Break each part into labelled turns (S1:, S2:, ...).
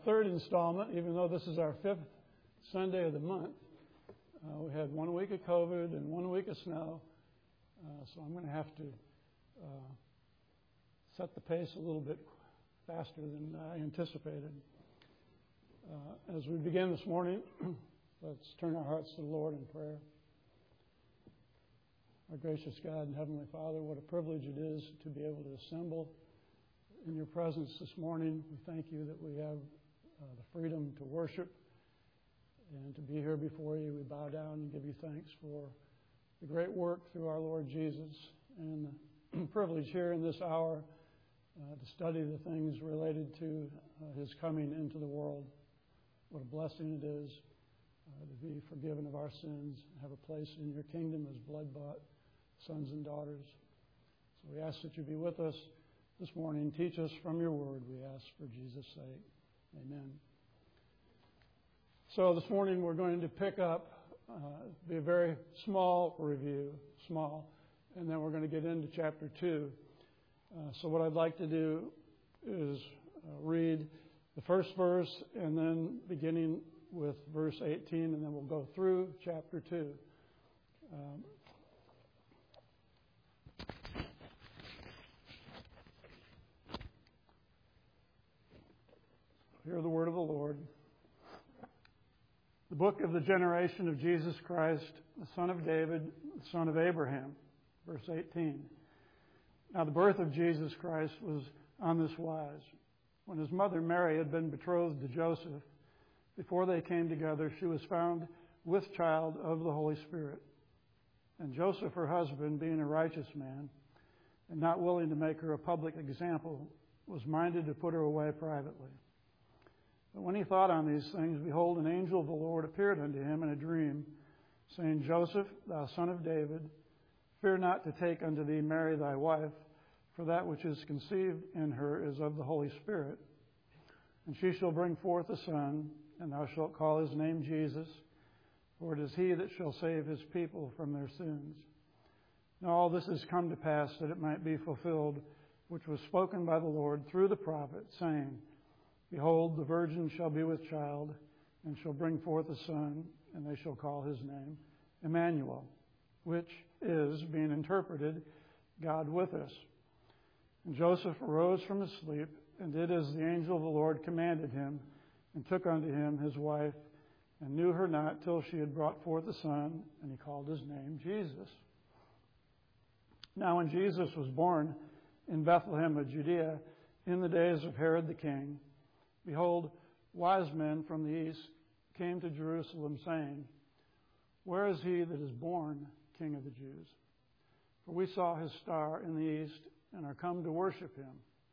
S1: third installment, even though this is our fifth Sunday of the month. We had 1 week of COVID and 1 week of snow, so I'm going to have to set the pace a little bit faster than I anticipated. As we begin this morning, let's turn our hearts to the Lord in prayer. Our gracious God and Heavenly Father, what a privilege it is to be able to assemble in your presence this morning. We thank you that we have the freedom to worship and to be here before you. We bow down and give you thanks for the great work through our Lord Jesus and the privilege here in this hour to study the things related to his coming into the world. What a blessing it is to be forgiven of our sins and have a place in your kingdom as blood-bought sons and daughters. So we ask that you be with us this morning. Teach us from your word, we ask for Jesus' sake. Amen. So this morning we're going to pick up, be a very small review, and then we're going to get into chapter 2. So what I'd like to do is read the first verse and then beginning with verse 18, and then we'll go through chapter 2. Hear the word of the Lord. The book of the generation of Jesus Christ, the son of David, the son of Abraham, verse 18. Now the birth of Jesus Christ was on this wise. When his mother Mary had been betrothed to Joseph, before they came together, she was found with child of the Holy Spirit. And Joseph, her husband, being a righteous man, and not willing to make her a public example, was minded to put her away privately. But when he thought on these things, behold, an angel of the Lord appeared unto him in a dream, saying, Joseph, thou son of David, fear not to take unto thee Mary thy wife, for that which is conceived in her is of the Holy Spirit. And she shall bring forth a son, and thou shalt call his name Jesus, for it is he that shall save his people from their sins. Now all this is come to pass that it might be fulfilled, which was spoken by the Lord through the prophet, saying, Behold, the virgin shall be with child, and shall bring forth a son, and they shall call his name Emmanuel, which is, being interpreted, God with us. And Joseph arose from his sleep, and did as the angel of the Lord commanded him, and took unto him his wife, and knew her not till she had brought forth a son, and he called his name Jesus. Now when Jesus was born in Bethlehem of Judea, in the days of Herod the king, behold, wise men from the east came to Jerusalem, saying, Where is he that is born King of the Jews? For we saw his star in the east, and are come to worship him.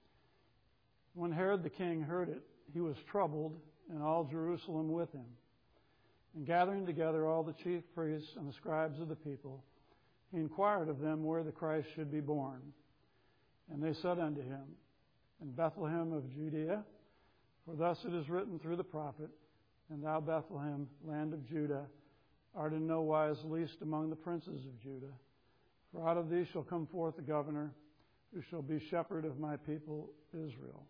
S1: When Herod the king heard it, he was troubled, and all Jerusalem with him. And gathering together all the chief priests and the scribes of the people, he inquired of them where the Christ should be born. And they said unto him, In Bethlehem of Judea, for thus it is written through the prophet, And thou, Bethlehem, land of Judah, art in no wise least among the princes of Judah. For out of thee shall come forth a governor, who shall be shepherd of my people Israel.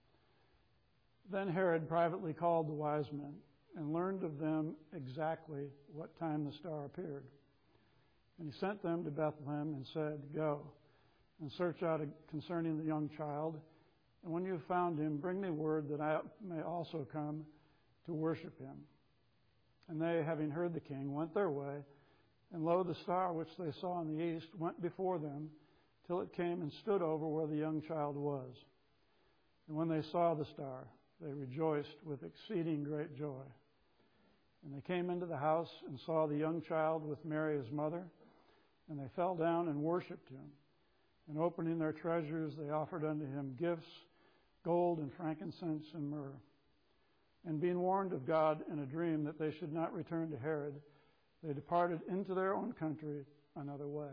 S1: Then Herod privately called the wise men, and learned of them exactly what time the star appeared. And he sent them to Bethlehem, and said, Go, and search out concerning the young child, and when you have found him, bring me word that I may also come to worship him. And they, having heard the king, went their way, and lo, the star which they saw in the east went before them, till it came and stood over where the young child was. And when they saw the star, they rejoiced with exceeding great joy. And they came into the house and saw the young child with Mary his mother, and they fell down and worshipped him. And opening their treasures, they offered unto him gifts, gold and frankincense and myrrh. And being warned of God in a dream that they should not return to Herod, they departed into their own country another way.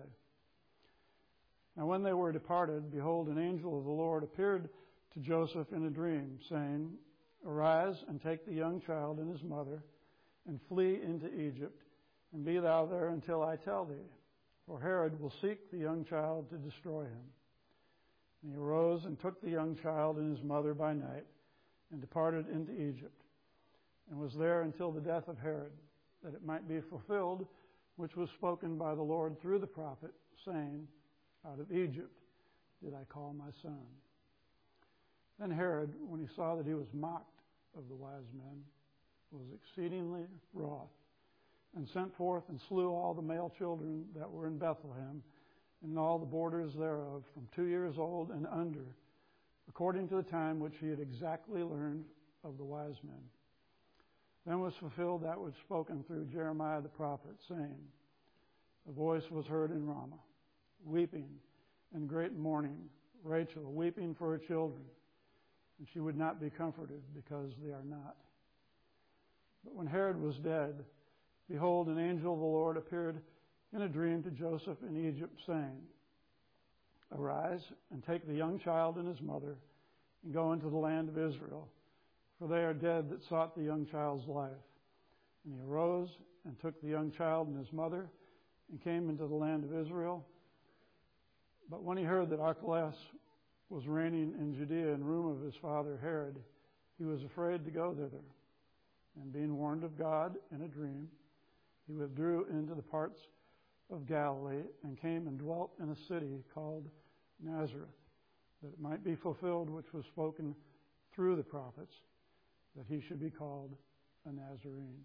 S1: Now when they were departed, behold, an angel of the Lord appeared to Joseph in a dream, saying, Arise and take the young child and his mother, and flee into Egypt, and be thou there until I tell thee. For Herod will seek the young child to destroy him. And he arose and took the young child and his mother by night, and departed into Egypt, and was there until the death of Herod, that it might be fulfilled, which was spoken by the Lord through the prophet, saying, Out of Egypt did I call my son. Then Herod, when he saw that he was mocked of the wise men, was exceedingly wroth, and sent forth and slew all the male children that were in Bethlehem, and in all the borders thereof, from 2 years old and under, according to the time which he had exactly learned of the wise men. Then was fulfilled that which was spoken through Jeremiah the prophet, saying, A voice was heard in Ramah, weeping and great mourning, Rachel weeping for her children, and she would not be comforted, because they are not. But when Herod was dead, behold, an angel of the Lord appeared in a dream to Joseph in Egypt, saying, Arise and take the young child and his mother, and go into the land of Israel, for they are dead that sought the young child's life. And he arose and took the young child and his mother, and came into the land of Israel. But when he heard that Archelaus was reigning in Judea in room of his father Herod, he was afraid to go thither. And being warned of God in a dream, he withdrew into the parts of Galilee, and came and dwelt in a city called Nazareth, that it might be fulfilled which was spoken through the prophets, that he should be called a Nazarene.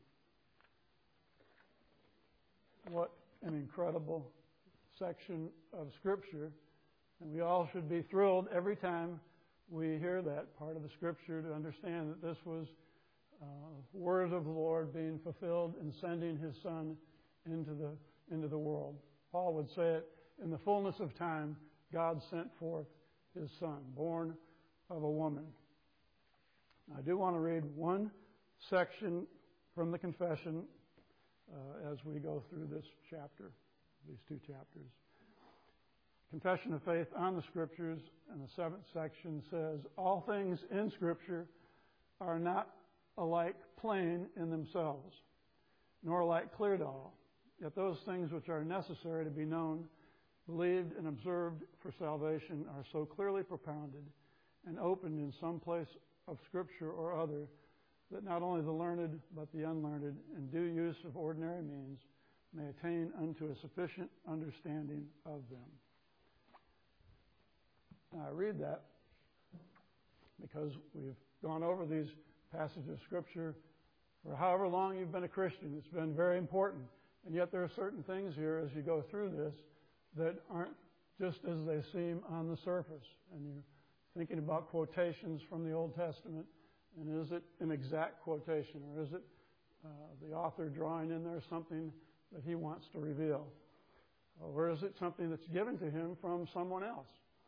S1: What an incredible section of Scripture, and we all should be thrilled every time we hear that part of the Scripture, to understand that this was word of the Lord being fulfilled in sending his Son into the world. Paul would say it, in the fullness of time, God sent forth his Son, born of a woman. I do want to read one section from the confession as we go through this chapter, these two chapters. Confession of Faith on the Scriptures, and the 7th section says, All things in Scripture are not alike plain in themselves, nor alike clear to all. Yet those things which are necessary to be known, believed, and observed for salvation are so clearly propounded and opened in some place of Scripture or other, that not only the learned, but the unlearned, in due use of ordinary means, may attain unto a sufficient understanding of them. Now, I read that because we've gone over these passages of Scripture for however long you've been a Christian. It's been very important. And yet there are certain things here as you go through this that aren't just as they seem on the surface. And you're thinking about quotations from the Old Testament, and is it an exact quotation, or is it the author drawing in there something that he wants to reveal? Or is it something that's given to him from someone else?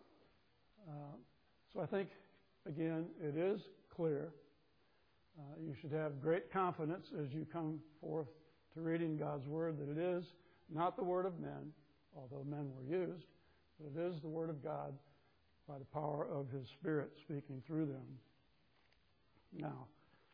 S1: So I think, again, it is clear. You should have great confidence as you come forth to reading God's Word, that it is not the Word of men, although men were used, but it is the Word of God by the power of His Spirit speaking through them. Now,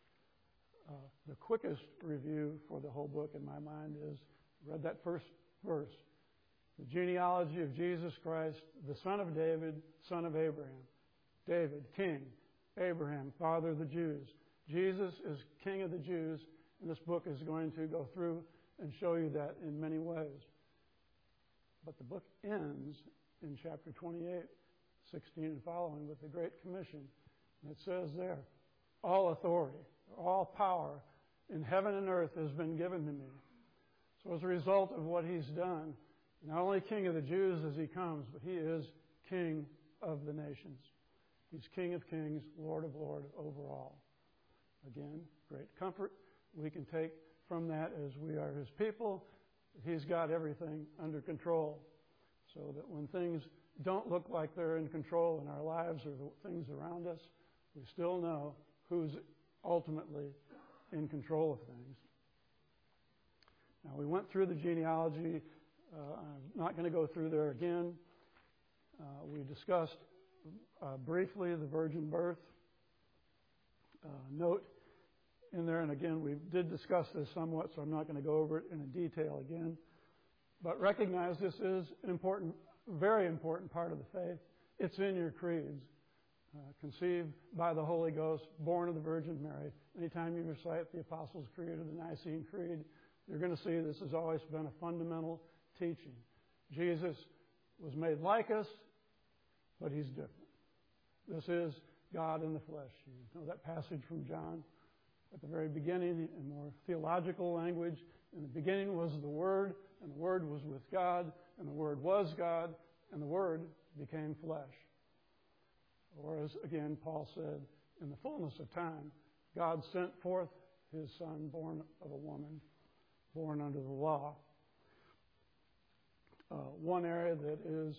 S1: the quickest review for the whole book in my mind is, read that first verse, the genealogy of Jesus Christ, the son of David, son of Abraham. David, king. Abraham, father of the Jews. Jesus is king of the Jews, and this book is going to go through and show you that in many ways. But the book ends in chapter 28, 16 and following, with the Great Commission. And it says there, all authority, all power in heaven and earth has been given to me. So as a result of what he's done, not only king of the Jews as he comes, but he is king of the nations. He's King of kings, Lord of lords, over all. Again, great comfort we can take from that as we are his people. He's got everything under control, so that when things don't look like they're in control in our lives or the things around us, we still know who's ultimately in control of things. Now, we went through the genealogy. I'm not going to go through there again. We discussed briefly the virgin birth. Note in there, and again, we did discuss this somewhat, so I'm not going to go over it in detail again. But recognize this is an important, very important part of the faith. It's in your creeds. conceived by the Holy Ghost, born of the Virgin Mary. Anytime you recite the Apostles' Creed or the Nicene Creed, you're going to see this has always been a fundamental teaching. Jesus was made like us, but he's different. This is God in the flesh. You know that passage from John at the very beginning in more theological language. In the beginning was the Word, and the Word was with God, and the Word was God, and the Word became flesh. Or as again Paul said, in the fullness of time, God sent forth his Son, born of a woman, born under the law. One area that is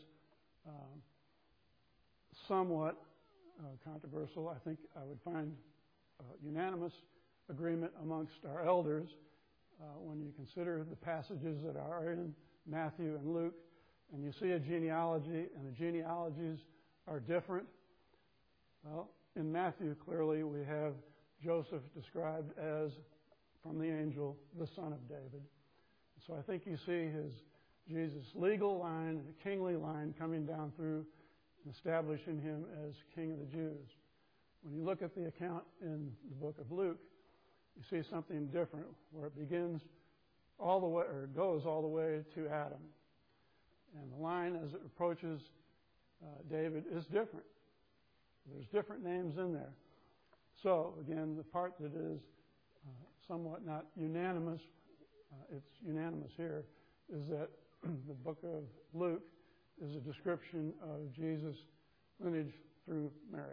S1: somewhat controversial, I think I would find unanimous agreement amongst our elders when you consider the passages that are in Matthew and Luke, and you see a genealogy, and the genealogies are different. Well, in Matthew, clearly we have Joseph described as, from the angel, the son of David. So I think you see Jesus' legal line, the kingly line, coming down through and establishing him as King of the Jews. When you look at the account in the book of Luke, you see something different, where it begins all the way, or goes all the way to Adam. And the line, as it approaches David, is different. There's different names in there. So, again, the part that is somewhat not unanimous, it's unanimous here, is that the book of Luke is a description of Jesus' lineage through Mary.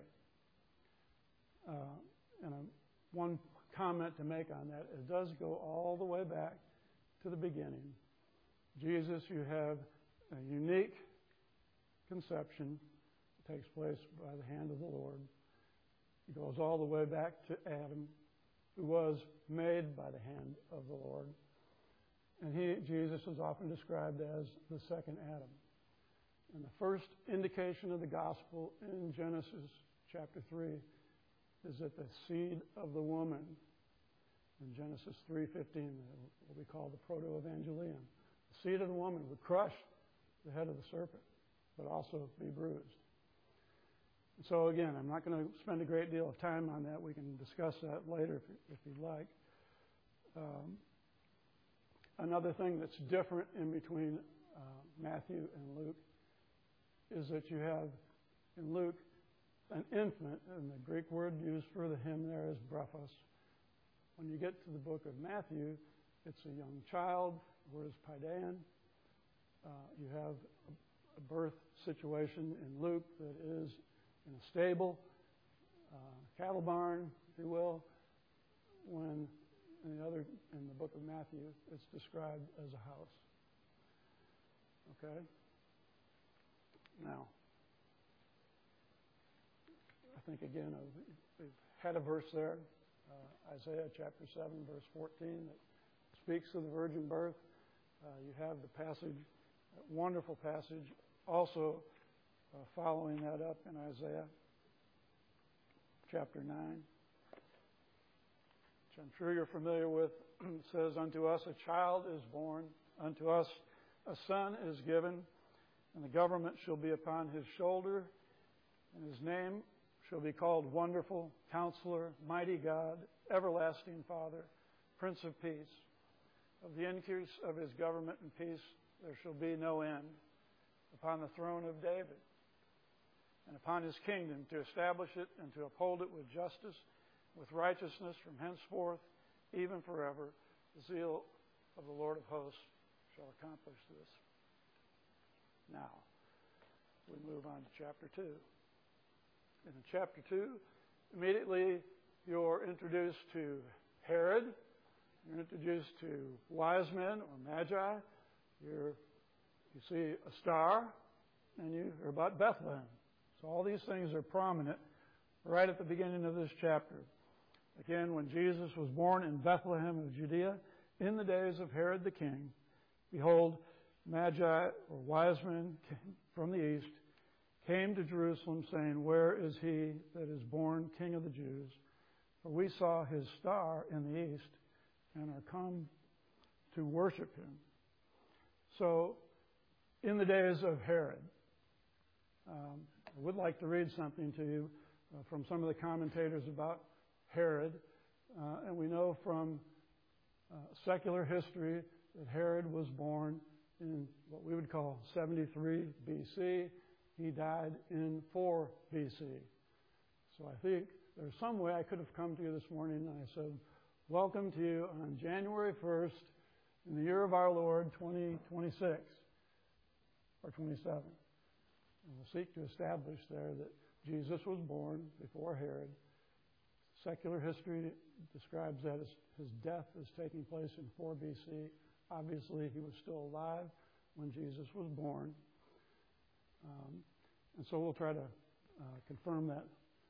S1: And one comment to make on that, it does go all the way back to the beginning. Jesus, you have a unique conception that takes place by the hand of the Lord. It goes all the way back to Adam, who was made by the hand of the Lord. And Jesus is often described as the second Adam. And the first indication of the gospel in Genesis chapter 3 is that the seed of the woman, in Genesis 3:15, what we call the proto-evangelium, the seed of the woman would crush the head of the serpent, but also be bruised. And so again, I'm not going to spend a great deal of time on that. We can discuss that later if you'd like. Another thing that's different in between Matthew and Luke is that you have in Luke an infant, and the Greek word used for him there is brephos. When you get to the book of Matthew, it's a young child, word is paidein. You have a birth situation in Luke that is in a stable, cattle barn, if you will, when in the book of Matthew, it's described as a house. Okay? Now, I think again, we've had a verse there, Isaiah chapter 7, verse 14, that speaks of the virgin birth. You have the passage, that wonderful passage, also following that up in Isaiah chapter 9, which I'm sure you're familiar with. It says, "Unto us a child is born, unto us a son is given, and the government shall be upon his shoulder, and his name shall be called Wonderful, Counselor, Mighty God, Everlasting Father, Prince of Peace. Of the increase of his government and peace there shall be no end, upon the throne of David, and upon his kingdom, to establish it and to uphold it with justice, with righteousness from henceforth, even forever. The zeal of the Lord of hosts shall accomplish this." Now, we move on to chapter 2. In chapter 2, immediately you're introduced to Herod. You're introduced to wise men or magi. You see a star, and you hear about Bethlehem. So all these things are prominent right at the beginning of this chapter. Again, when Jesus was born in Bethlehem of Judea, in the days of Herod the king, behold, magi or wise men from the east came to Jerusalem, saying, "Where is he that is born King of the Jews? For we saw his star in the east and are come to worship him." So, in the days of Herod, I would like to read something to you from some of the commentators about Herod. And we know from secular history that Herod was born in what we would call 73 BC. He died in 4 BC. So I think there's some way I could have come to you this morning and I said, welcome to you on January 1st in the year of our Lord, 2026 or 27. And we'll seek to establish there that Jesus was born before Herod. Secular history describes that as his death is taking place in 4 BC. Obviously, he was still alive when Jesus was born. And so we'll try to confirm that.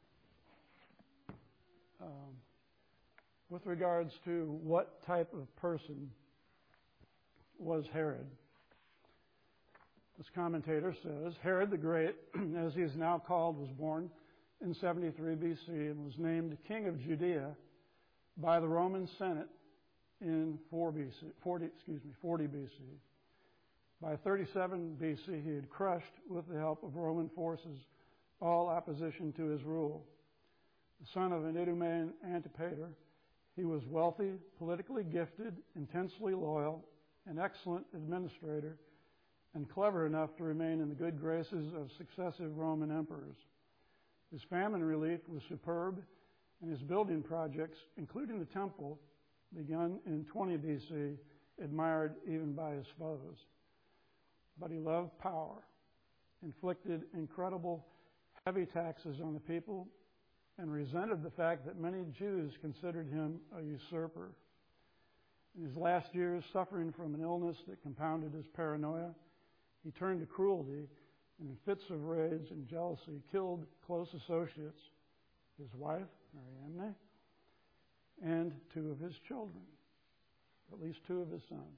S1: With regards to what type of person was Herod, this commentator says, Herod the Great, as he is now called, was born in 73 BC and was named King of Judea by the Roman Senate in 40 BC. By 37 BC, he had crushed, with the help of Roman forces, all opposition to his rule. The son of an Idumean Antipater, he was wealthy, politically gifted, intensely loyal, an excellent administrator, and clever enough to remain in the good graces of successive Roman emperors. His famine relief was superb, and his building projects, including the temple, begun in 20 BC, admired even by his foes. But he loved power, inflicted incredible heavy taxes on the people, and resented the fact that many Jews considered him a usurper. In his last years, suffering from an illness that compounded his paranoia, he turned to cruelty and in fits of rage and jealousy killed close associates, his wife, Mariamne, and 2 of his children, at least 2 of his sons.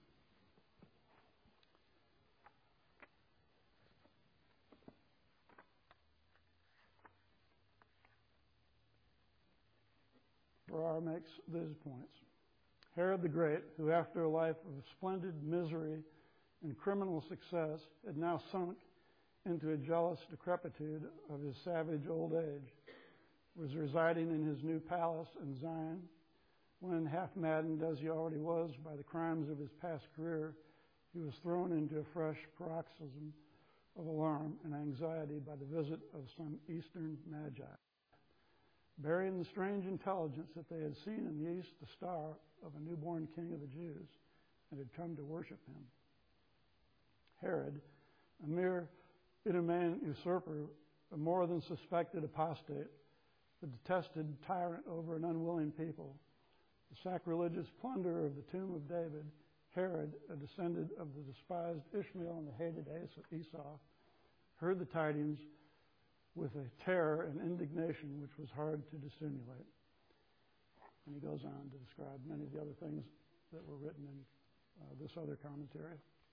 S1: Farrar makes these points. Herod the Great, who after a life of splendid misery and criminal success had now sunk into a jealous decrepitude of his savage old age, was residing in his new palace in Zion when, half maddened as he already was by the crimes of his past career, he was thrown into a fresh paroxysm of alarm and anxiety by the visit of some Eastern magi, bearing the strange intelligence that they had seen in the east the star of a newborn king of the Jews and had come to worship him. Herod, a mere Idumean usurper, a more than suspected apostate, the detested tyrant over an unwilling people, the sacrilegious plunderer of the tomb of David, Herod, a descendant of the despised Ishmael and the hated Esau, heard the tidings with a terror and indignation which was hard to dissimulate. And he goes on to describe many of the other things that were written in this other commentary.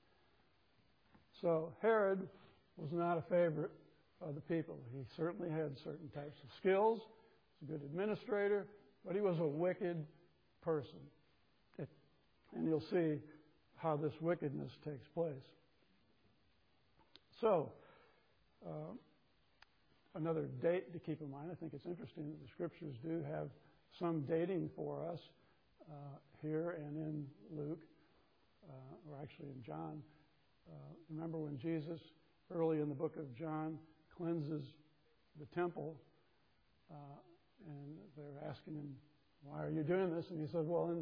S1: So Herod was not a favorite of the people. He certainly had certain types of skills. He was a good administrator, but he was a wicked person. And you'll see how this wickedness takes place. So, another date to keep in mind. I think it's interesting that the scriptures do have some dating for us here and in Luke, or actually in John. Remember when Jesus, early in the book of John, cleanses the temple, and they're asking him, why are you doing this? And he said, well,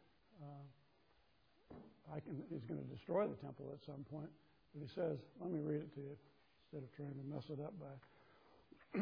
S1: he's going to destroy the temple at some point. But he says, let me read it to you instead of trying to mess it up by...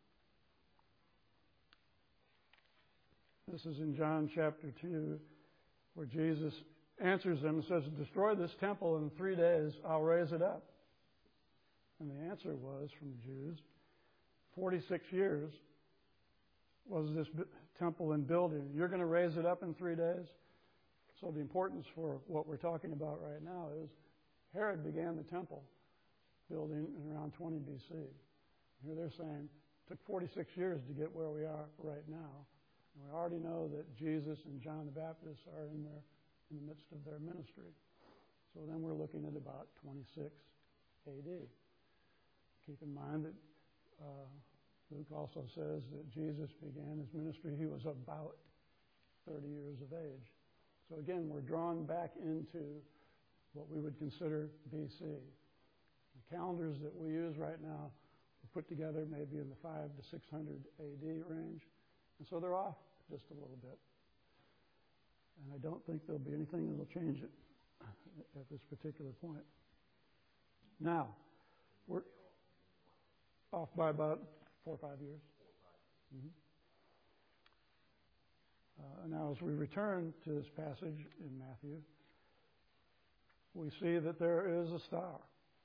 S1: This is in John chapter 2, where Jesus answers them and says, destroy this temple in 3 days, I'll raise it up. And the answer was, from the Jews, 46 years was this temple in building. You're going to raise it up in 3 days? So the importance for what we're talking about right now is Herod began the temple building in around 20 BC. Here they're saying it took 46 years to get where we are right now. And we already know that Jesus and John the Baptist are in the midst of their ministry. So then we're looking at about 26 AD. Keep in mind that Luke also says that Jesus began his ministry. He was about 30 years of age. So again, we're drawn back into what we would consider BC. The calendars that we use right now were put together maybe in the 500 to 600 AD range. And so they're off just a little bit. And I don't think there'll be anything that will change it at this particular point. Now, we're off by about 4 or 5 years. Mm-hmm. Now, as we return to this passage in Matthew, we see that there is a star.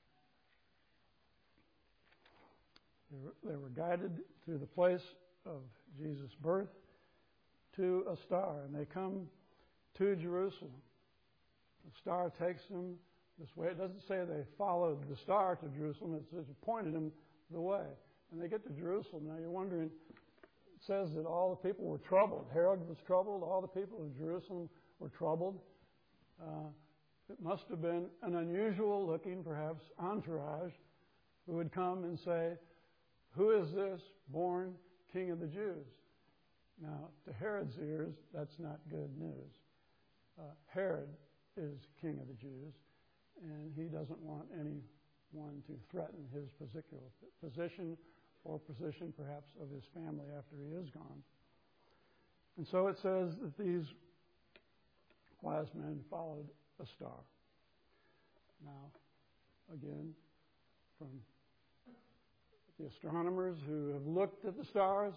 S1: They were guided to the place of Jesus' birth to a star, and they come to Jerusalem. The star takes them this way. It doesn't say they followed the star to Jerusalem. It says it pointed them the way. And they get to Jerusalem. Now you're wondering, it says that all the people were troubled. Herod was troubled. All the people of Jerusalem were troubled. It must have been an unusual looking, perhaps, entourage who would come and say, "Who is this born King of the Jews?" Now, to Herod's ears, that's not good news. Herod is King of the Jews, and he doesn't want anyone to threaten his particular position or position, perhaps, of his family after he is gone. And so it says that these wise men followed a star. Now, again, from the astronomers who have looked at the stars,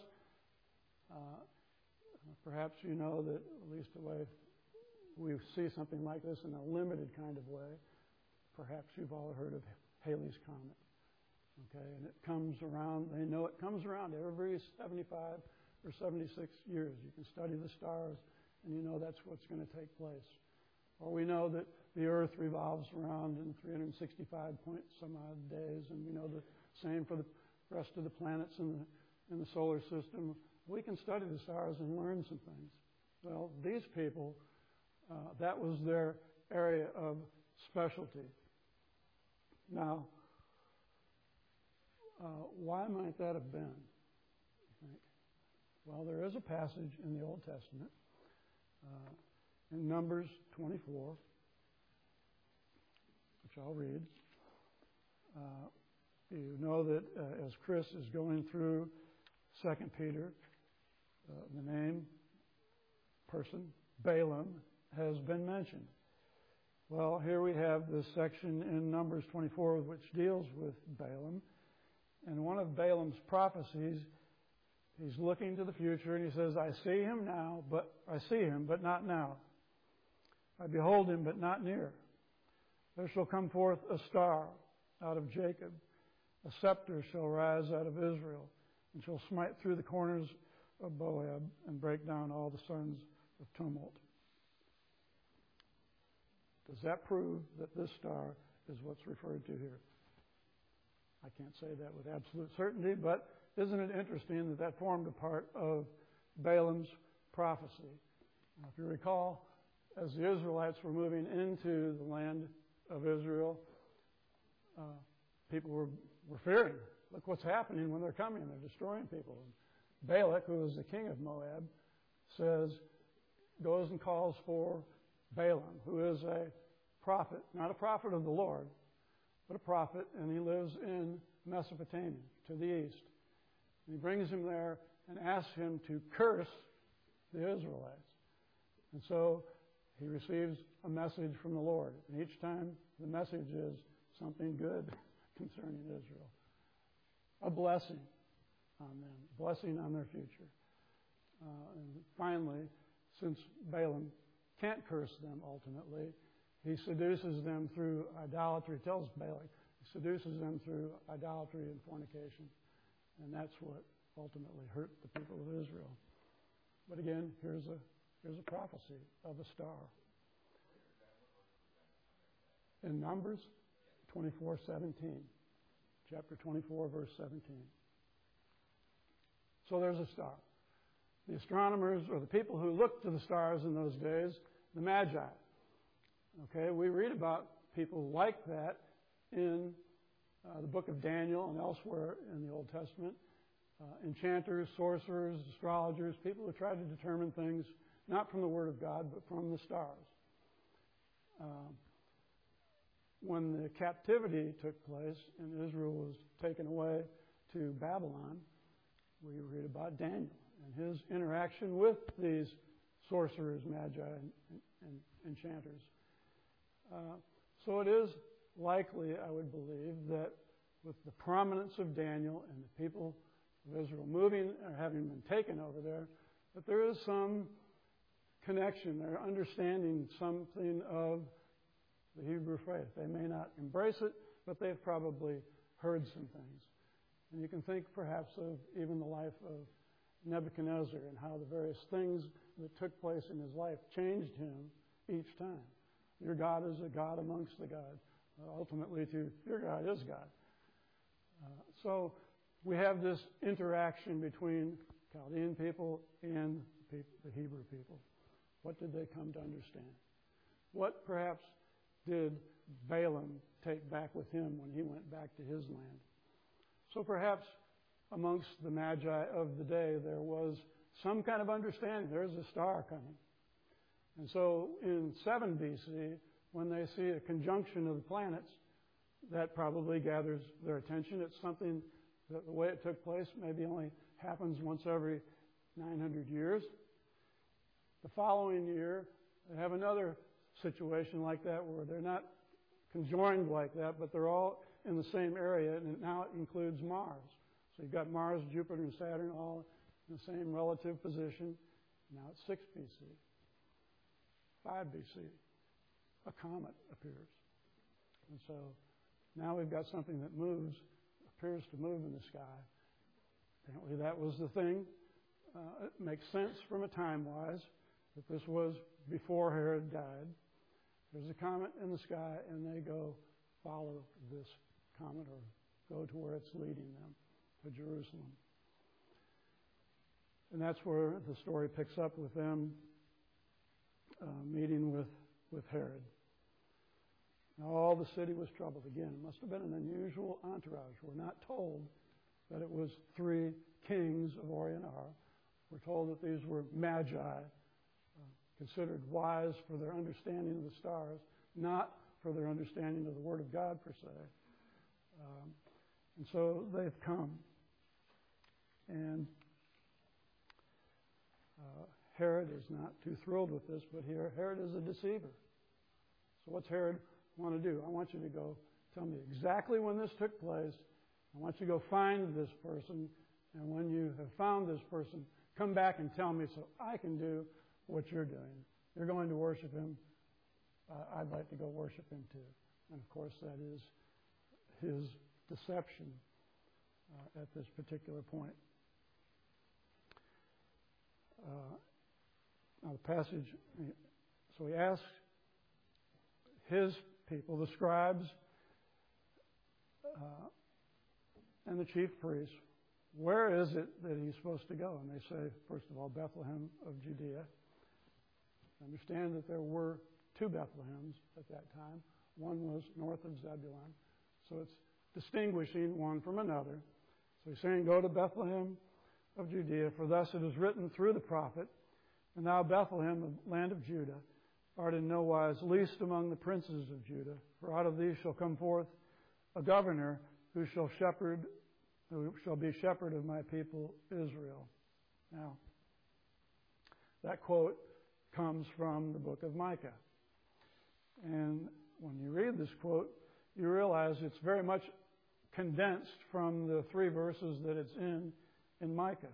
S1: perhaps you know that, at least the way we see something like this in a limited kind of way, perhaps you've all heard of Halley's Comet. Okay, and it comes around, they know it comes around every 75 or 76 years. You can study the stars, and you know that's what's going to take place. Or we know that the Earth revolves around in 365 point some odd days, and we know the same for the rest of the planets in the solar system. We can study the stars and learn some things. Well, these people, that was their area of specialty. Now, why might that have been, you think? Well, there is a passage in the Old Testament, in Numbers 24, which I'll read. You know that as Chris is going through 2 Peter, the name, person, Balaam, has been mentioned. Well, here we have this section in Numbers 24 which deals with Balaam. And one of Balaam's prophecies, he's looking to the future and he says, I see him, but not now. I behold him, but not near. There shall come forth a star out of Jacob. A scepter shall rise out of Israel, and shall smite through the corners of Moab and break down all the sons of tumult. Does that prove that this star is what's referred to here? I can't say that with absolute certainty, but isn't it interesting that that formed a part of Balaam's prophecy? Now, if you recall, as the Israelites were moving into the land of Israel, people were fearing. Look what's happening when they're coming. They're destroying people. And Balak, who is the king of Moab, goes and calls for Balaam, who is a prophet, not a prophet of the Lord, but a prophet, and he lives in Mesopotamia, to the east. And he brings him there and asks him to curse the Israelites. And so he receives a message from the Lord. And each time the message is something good concerning Israel. A blessing on them, a blessing on their future. And finally, since Balaam can't curse them ultimately, he seduces them through idolatry. He tells Balak, he seduces them through idolatry and fornication. And that's what ultimately hurt the people of Israel. But again, here's a prophecy of a star. In Numbers 24:17. Chapter 24, verse 17. So there's a star. The astronomers, or the people who looked to the stars in those days, the Magi. Okay, we read about people like that in the book of Daniel and elsewhere in the Old Testament. enchanters, sorcerers, astrologers, people who try to determine things not from the Word of God, but from the stars. When the captivity took place and Israel was taken away to Babylon, we read about Daniel and his interaction with these sorcerers, magi, and enchanters. So it is likely, I would believe, that with the prominence of Daniel and the people of Israel moving or having been taken over there, that there is some connection. They're understanding something of the Hebrew faith. They may not embrace it, but they've probably heard some things. And you can think perhaps of even the life of Nebuchadnezzar and how the various things that took place in his life changed him each time. Your God is a God amongst the gods. Ultimately, your God is God. So we have this interaction between Chaldean people and the Hebrew people. What did they come to understand? What perhaps did Balaam take back with him when he went back to his land? So perhaps amongst the Magi of the day there was some kind of understanding. There's a star coming. And so in 7 BC, when they see a conjunction of the planets, that probably gathers their attention. It's something that the way it took place maybe only happens once every 900 years. The following year, they have another situation like that where they're not conjoined like that, but they're all in the same area, and now it includes Mars. So you've got Mars, Jupiter, and Saturn all in the same relative position. Now it's 6 BC. 5 BC, a comet appears. And so now we've got something that moves, appears to move in the sky. Apparently that was the thing. It makes sense from a time-wise that this was before Herod died. There's a comet in the sky, and they go follow this comet or go to where it's leading them, to Jerusalem. And that's where the story picks up with them meeting with Herod. Now, all the city was troubled. Again, it must have been an unusual entourage. We're not told that it was 3 kings of Orient Are. We're told that these were magi, considered wise for their understanding of the stars, not for their understanding of the Word of God, per se. And so they've come. And Herod is not too thrilled with this, but here Herod is a deceiver. So what's Herod want to do? I want you to go tell me exactly when this took place. I want you to go find this person. And when you have found this person, come back and tell me so I can do what you're doing. You're going to worship him. I'd like to go worship him too. And of course, that is his deception at this particular point. Now the passage, so he asks his people, the scribes and the chief priests, where is it that he's supposed to go? And they say, first of all, Bethlehem of Judea. Understand that there were 2 Bethlehems at that time. One was north of Zebulun. So it's distinguishing one from another. So he's saying, go to Bethlehem of Judea, for thus it is written through the prophet, and thou, Bethlehem, the land of Judah, art in no wise least among the princes of Judah, for out of thee shall come forth a governor who shall be shepherd of my people Israel. Now, that quote comes from the book of Micah. And when you read this quote, you realize it's very much condensed from the 3 verses that it's in Micah.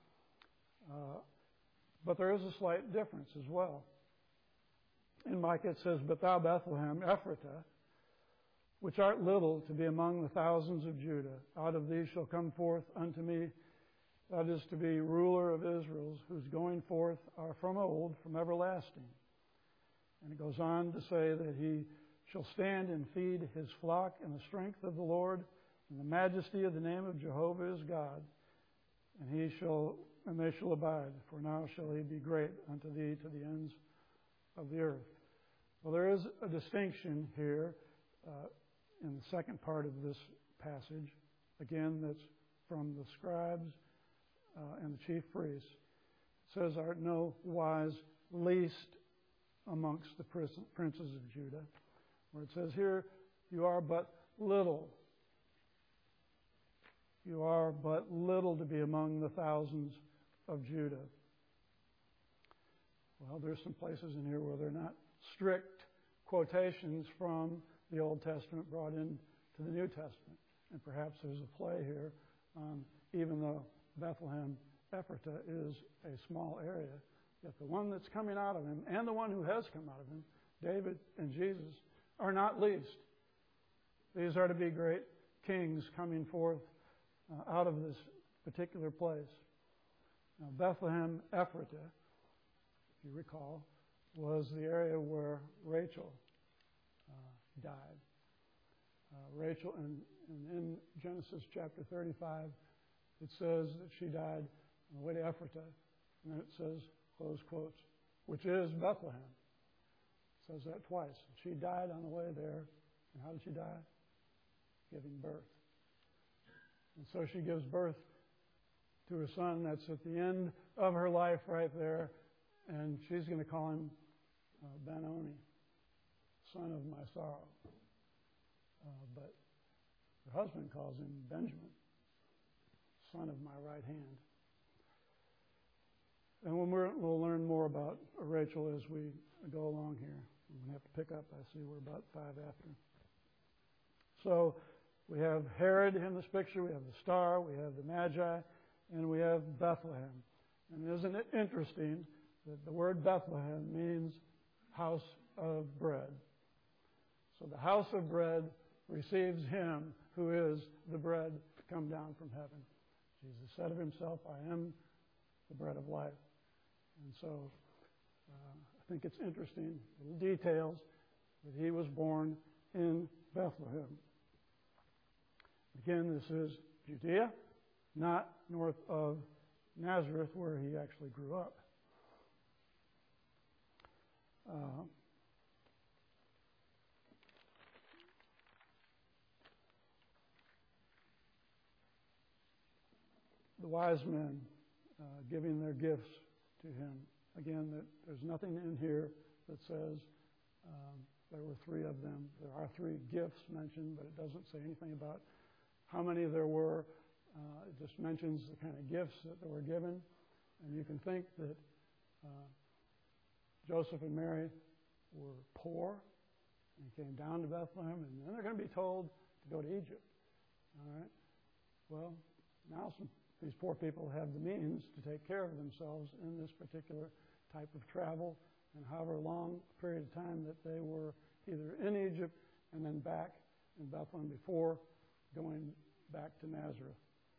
S1: But there is a slight difference as well. In Micah it says, but thou, Bethlehem, Ephratah, which art little to be among the thousands of Judah, out of thee shall come forth unto me, that is to be ruler of Israel, whose going forth are from old, from everlasting. And it goes on to say that he shall stand and feed his flock in the strength of the Lord, in the majesty of the name of Jehovah his God. And they shall abide, for now shall he be great unto thee to the ends of the earth. Well, there is a distinction here in the second part of this passage, again, that's from the scribes and the chief priests, it says, art no wise least amongst the princes of Judah. Where it says here, you are but little. You are but little to be among the thousands of Judah. Well, there's some places in here where they're not strict quotations from the Old Testament brought into the New Testament. And perhaps there's a play here, even though Bethlehem Ephratah is a small area, yet the one that's coming out of him and the one who has come out of him, David and Jesus, are not least. These are to be great kings coming forth out of this particular place. Now, Bethlehem Ephratah, if you recall, was the area where Rachel died. Rachel, and in Genesis chapter 35, it says that she died on the way to Ephratah, and then it says, close quotes, which is Bethlehem. It says that twice. She died on the way there, and how did she die? Giving birth. And so she gives birth to a son that's at the end of her life right there, and she's going to call him Benoni, son of my sorrow. But her husband calls him Benjamin, son of my right hand. And we'll learn more about Rachel as we go along here. I'm going to have to pick up. I see we're about 5 after. So we have Herod in this picture. We have the star. We have the Magi. And we have Bethlehem. And isn't it interesting that the word Bethlehem means house of bread? So the house of bread receives him who is the bread to come down from heaven. Jesus said of himself, I am the bread of life. And so I think it's interesting, little details, that he was born in Bethlehem. Again, this is Judea, not north of Nazareth, where he actually grew up. The wise men giving their gifts to him. Again, there's nothing in here that says there were 3 of them. There are 3 gifts mentioned, but it doesn't say anything about how many there were. It just mentions the kind of gifts that they were given. And you can think that Joseph and Mary were poor and came down to Bethlehem, and then they're going to be told to go to Egypt. All right? Well, now these poor people have the means to take care of themselves in this particular type of travel, and however long a period of time that they were either in Egypt and then back in Bethlehem before going back to Nazareth.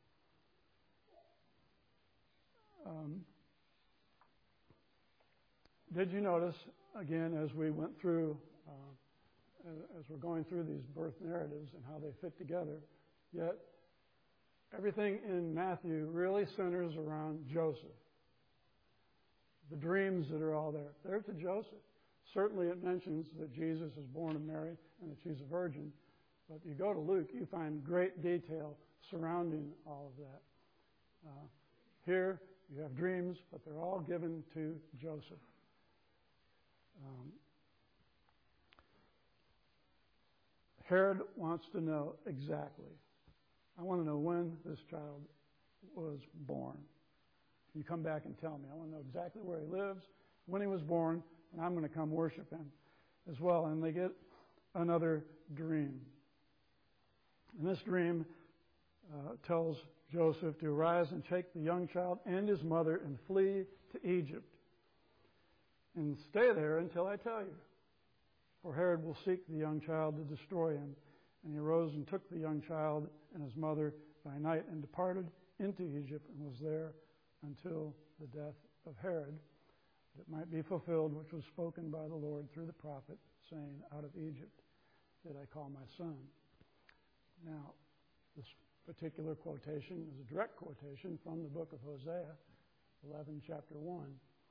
S1: Did you notice, again, as we went through, as we're going through these birth narratives and how they fit together, yet everything in Matthew really centers around Joseph. The dreams that are all there, they're to Joseph. Certainly it mentions that Jesus is born of Mary and that she's a virgin, but you go to Luke, you find great detail surrounding all of that. Here you have dreams, but they're all given to Joseph. Herod wants to know exactly. I want to know when this child was born. You come back and tell me. I want to know exactly where he lives, when he was born, and I'm going to come worship him as well. And they get another dream. And this dream tells Joseph to arise and take the young child and his mother and flee to Egypt. And stay there until I tell you. For Herod will seek the young child to destroy him. And he arose and took the young child and his mother by night and departed into Egypt and was there until the death of Herod, that it might be fulfilled which was spoken by the Lord through the prophet, saying, out of Egypt did I call my son. Now, this particular quotation is a direct quotation from the book of Hosea, 11, chapter 1.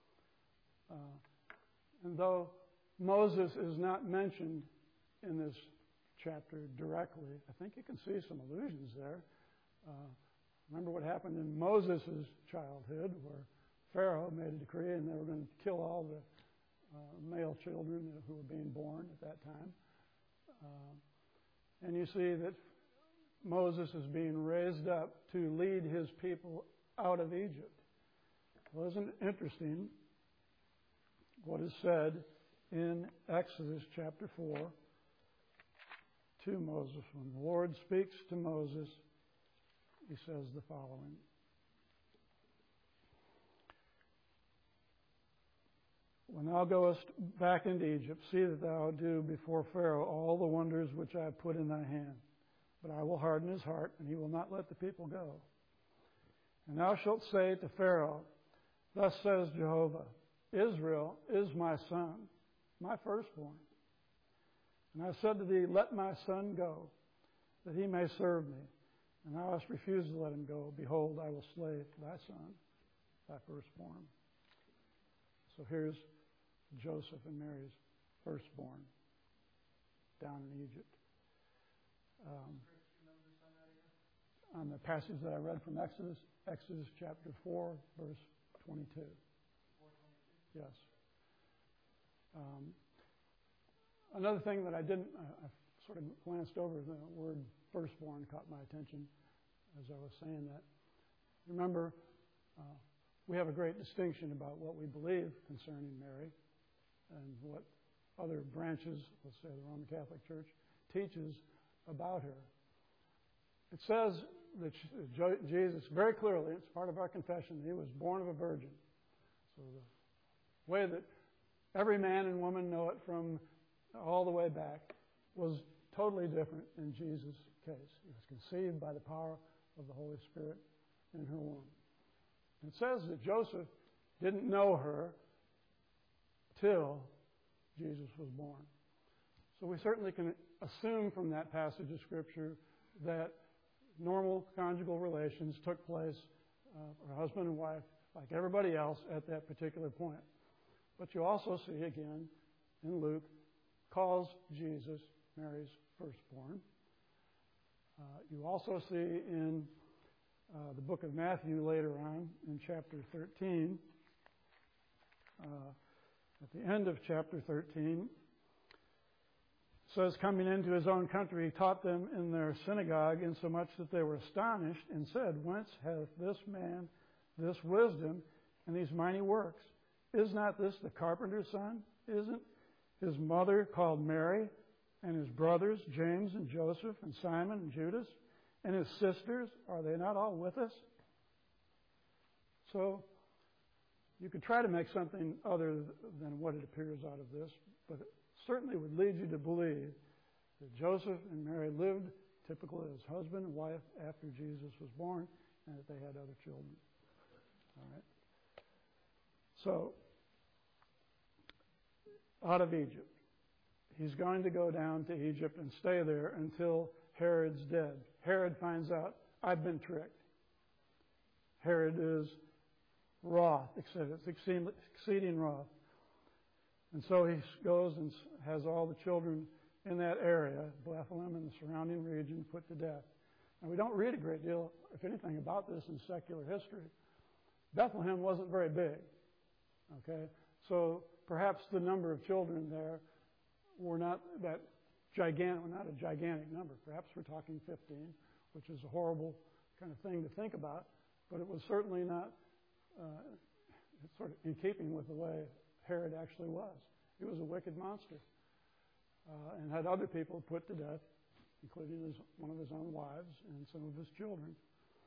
S1: And though Moses is not mentioned in this chapter directly, I think you can see some allusions there. Remember what happened in Moses' childhood, where Pharaoh made a decree and they were going to kill all the male children who were being born at that time. And you see that Moses is being raised up to lead his people out of Egypt. Well, isn't it interesting what is said in Exodus chapter 4 to Moses? When the Lord speaks to Moses, he says the following. When thou goest back into Egypt, see that thou do before Pharaoh all the wonders which I have put in thy hand. But I will harden his heart, and he will not let the people go. And thou shalt say to Pharaoh, Thus says Jehovah, Israel is my son, my firstborn. And I said to thee, Let my son go, that he may serve me. And thou hast refused to let him go. Behold, I will slay thy son, thy firstborn. So here's Joseph and Mary's firstborn down in Egypt. On the passage that I read from Exodus chapter 4, verse 22. Yes. Another thing that I sort of glanced over, the word firstborn caught my attention as I was saying that. Remember, we have a great distinction about what we believe concerning Mary and what other branches, let's say the Roman Catholic Church, teaches about her. It says that Jesus, very clearly, it's part of our confession, he was born of a virgin. So the way that every man and woman know it from all the way back was totally different in Jesus' case. He was conceived by the power of the Holy Spirit in her womb. And it says that Joseph didn't know her till Jesus was born. So we certainly can assume from that passage of Scripture that normal conjugal relations took place for husband and wife like everybody else at that particular point. But you also see again in Luke, calls Jesus Mary's firstborn. You also see in the book of Matthew later on in chapter 13, at the end of chapter 13, says, coming into his own country, he taught them in their synagogue, insomuch that they were astonished, and said, Whence hath this man this wisdom and these mighty works? Is not this the carpenter's son? Isn't his mother called Mary, and his brothers, James and Joseph and Simon and Judas, and his sisters, are they not all with us? So you could try to make something other than what it appears out of this, but it certainly would lead you to believe that Joseph and Mary lived typically as husband and wife after Jesus was born, and that they had other children. All right. So, out of Egypt. He's going to go down to Egypt and stay there until Herod's dead. Herod finds out, I've been tricked. Herod is wroth, exceeding wroth. And so he goes and has all the children in that area, Bethlehem and the surrounding region, put to death. And we don't read a great deal, if anything, about this in secular history. Bethlehem wasn't very big. Okay? So perhaps the number of children there were not that gigantic, not a gigantic number. Perhaps we're talking 15, which is a horrible kind of thing to think about, but it was certainly not sort of in keeping with the way Herod actually was. He was a wicked monster and had other people put to death, including one of his own wives and some of his children.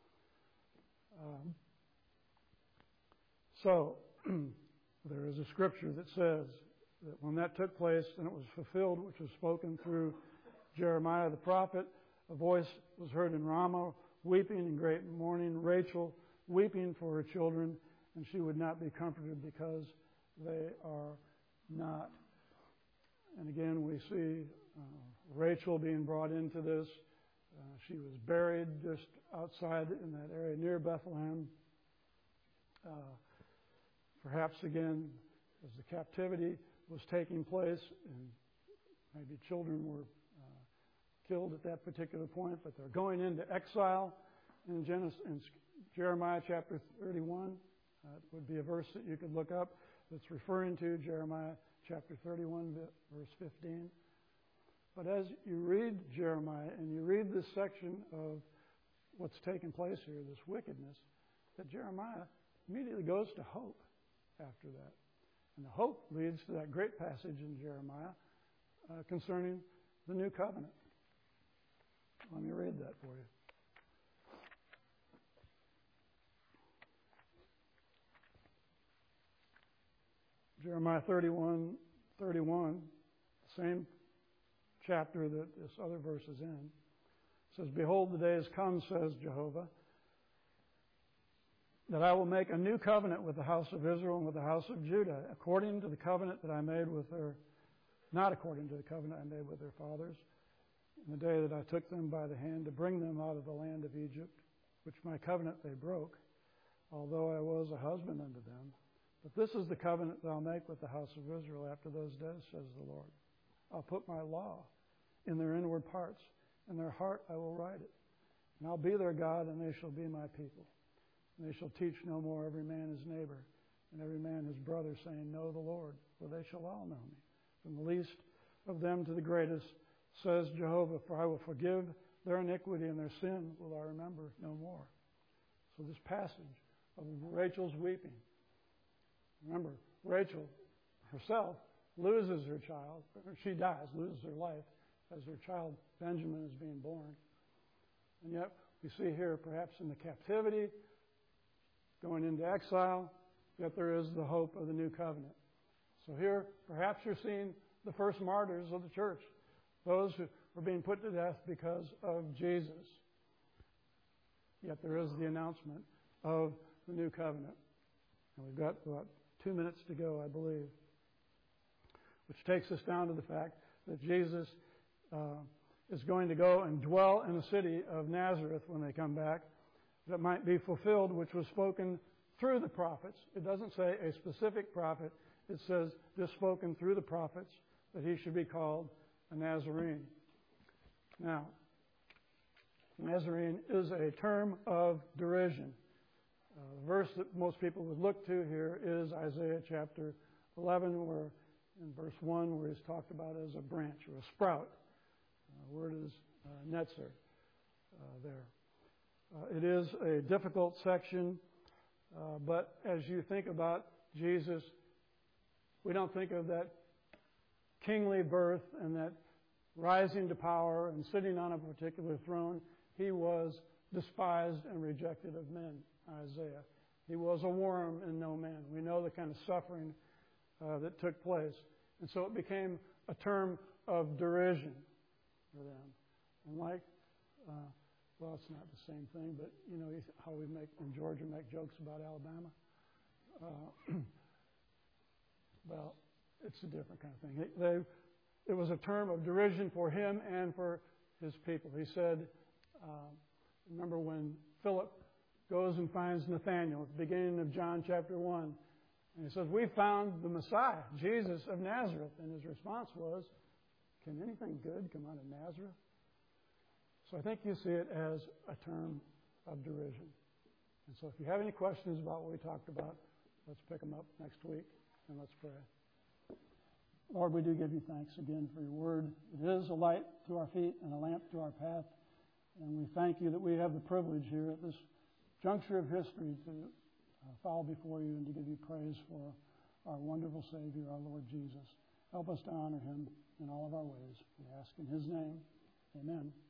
S1: So there is a scripture that says that when that took place and it was fulfilled, which was spoken through Jeremiah the prophet, a voice was heard in Ramah, weeping in great mourning, Rachel weeping for her children, and she would not be comforted because they are not. And again, we see Rachel being brought into this. She was buried just outside in that area near Bethlehem. Perhaps again, as the captivity was taking place, and maybe children were killed at that particular point, but they're going into exile, in Jeremiah chapter 31. It would be a verse that you could look up that's referring to Jeremiah chapter 31, verse 15. But as you read Jeremiah and you read this section of what's taking place here, this wickedness, that Jeremiah immediately goes to hope after that. And the hope leads to that great passage in Jeremiah concerning the new covenant. Let me read that for you. Jeremiah 31, the same chapter that this other verse is in, says, "Behold, the days come, says Jehovah, that I will make a new covenant with the house of Israel and with the house of Judah, according to the covenant that I made with not according to the covenant I made with their fathers, in the day that I took them by the hand to bring them out of the land of Egypt, which my covenant they broke, although I was a husband unto them. But this is the covenant that I'll make with the house of Israel after those days, says the Lord. I'll put my law in their inward parts, in their heart I will write it. And I'll be their God, and they shall be my people. And they shall teach no more every man his neighbor, and every man his brother, saying, Know the Lord, for they shall all know me. From the least of them to the greatest, says Jehovah, for I will forgive their iniquity, and their sin will I remember no more." So this passage of Rachel's weeping. Remember, Rachel herself loses her child, or she dies, loses her life, as her child Benjamin is being born. And yet we see here, perhaps in the captivity, going into exile, yet there is the hope of the new covenant. So here, perhaps you're seeing the first martyrs of the church, those who were being put to death because of Jesus. Yet there is the announcement of the new covenant. And we've got about 2 minutes to go, I believe, which takes us down to the fact that Jesus is going to go and dwell in the city of Nazareth when they come back, that might be fulfilled, which was spoken through the prophets. It doesn't say a specific prophet. It says just spoken through the prophets that he should be called a Nazarene. Now, Nazarene is a term of derision. The verse that most people would look to here is Isaiah chapter 11, where in verse 1, where he's talked about as a branch or a sprout. The word is netzer there. It is a difficult section, but as you think about Jesus, we don't think of that kingly birth and that rising to power and sitting on a particular throne. He was despised and rejected of men, Isaiah. He was a worm and no man. We know the kind of suffering that took place. And so it became a term of derision for them. And like, well, it's not the same thing, but you know how we make, in Georgia, make jokes about Alabama? Well, it's a different kind of thing. It was a term of derision for him and for his people. He said, remember when Philip goes and finds Nathanael at the beginning of John chapter 1, and he says, "We found the Messiah, Jesus of Nazareth." And his response was, "Can anything good come out of Nazareth?" So I think you see it as a term of derision. And so if you have any questions about what we talked about, let's pick them up next week, and let's pray. Lord, we do give you thanks again for your word. It is a light to our feet and a lamp to our path. And we thank you that we have the privilege here at this juncture of history to fall before you and to give you praise for our wonderful Savior, our Lord Jesus. Help us to honor him in all of our ways. We ask in his name. Amen.